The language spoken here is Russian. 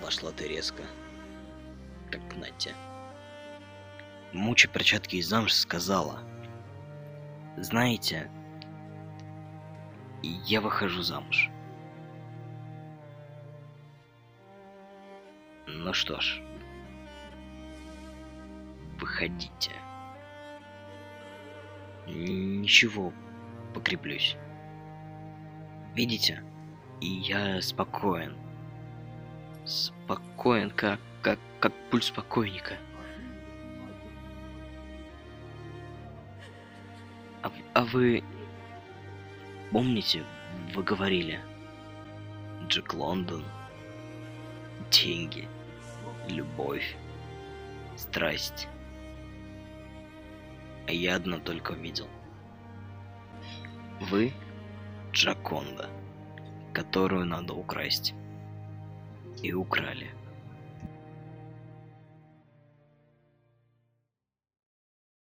пошла ты резко, как Натя. Муча перчатки из замш сказала: знаете, я выхожу замуж. Ну что ж, выходите. Ничего, покреплюсь. Видите? И я спокоен. Спокоен, как пульс покойника. А вы помните, вы говорили: Джек Лондон, деньги, любовь, страсть. А я одно только видел. Вы Джаконда, которую надо украсть. И украли.